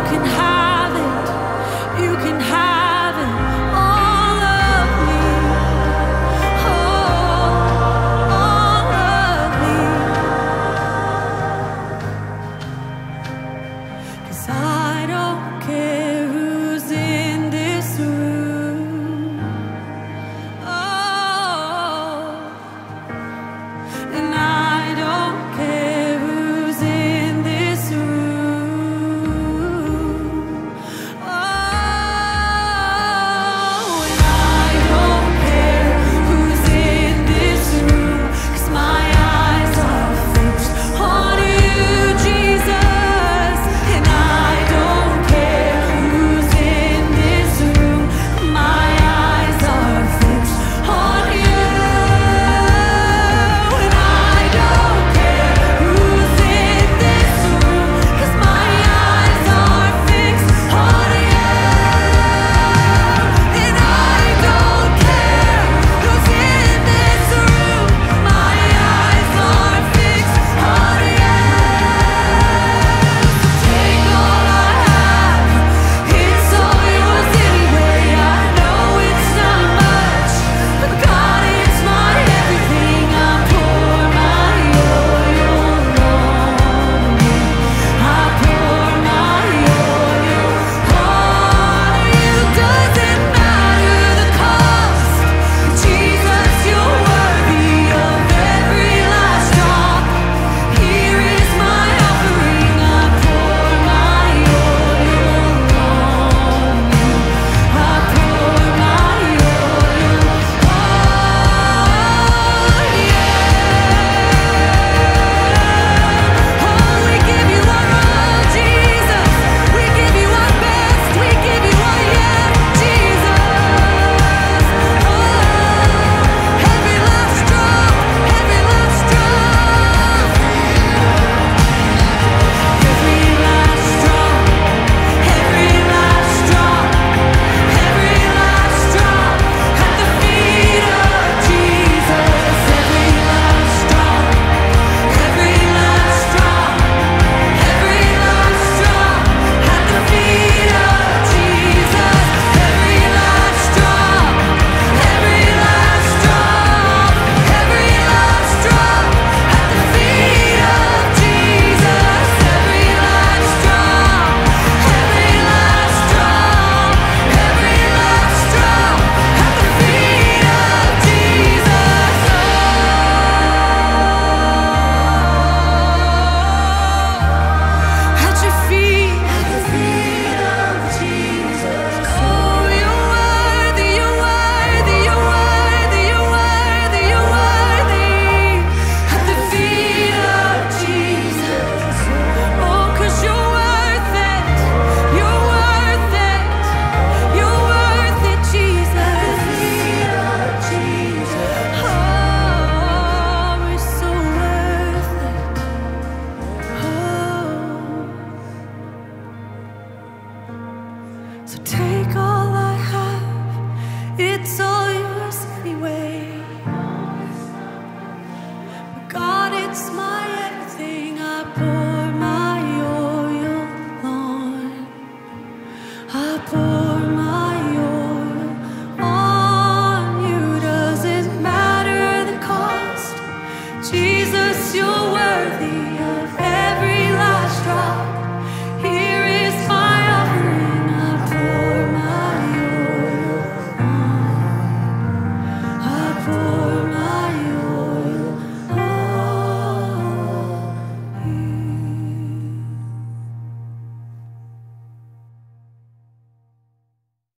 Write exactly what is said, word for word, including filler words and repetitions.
can have it. You can have it. All of me. Oh, all of me. 'Cause I don't care who's in this room. Oh, and I don't care who's in this room. Oh, and I don't care who's in this room. 'Cause my eyes are fixed on you, Jesus. And I don't care who's in this room. My eyes are fixed on you. And I don't care who's in this room. 'Cause my eyes are fixed on you. And I don't care who's in this room. My eyes are fixed on you. Take all I have, it's all yours anyway. I know it's not much, but God, it's my everything. I pour my oil on you. I pour my oil on you. Doesn't matter the cost, Jesus, you're worthy of every last drop. Here is my offering. I pour my oil on you. I pour my oil on you. Oh, we give you our all, Jesus. We give you our best. We give you our yeah, Jesus. Oh, every last drop, every last drop, every last drop, every last drop, every last drop at the feet of Jesus. Every last drop, every last drop, every last drop at the feet of Jesus. Every last drop, every last drop, every last drop at the feet of Jesus. Every last drop, every last drop, every last drop at the feet of Jesus. At your feet, at the feet of Jesus. Oh, you're worthy, you're worthy, you're worthy, you're worthy, you're worthy. At the feet of Jesus. Oh, 'cause you're worth it, you're worth it, you're worth it, Jesus. At the feet of Jesus. Oh, we're so worth it. Oh. So take all I have, it's all yours anyway. But God, it's my everything. I pour my oil on. I pour my oil on you. Doesn't matter the cost, Jesus, you're worthy